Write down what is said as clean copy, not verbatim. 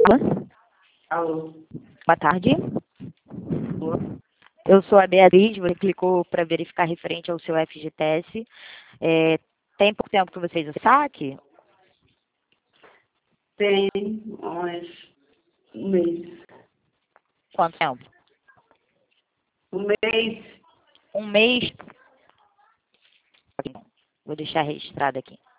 Alô. Boa tarde. Boa. Eu sou a Beatriz, você clicou para verificar referente ao seu FGTS. Tem pouco tempo que você fez o saque? Tem mais um mês. Quanto tempo? Um mês. Um mês? Vou deixar registrado aqui.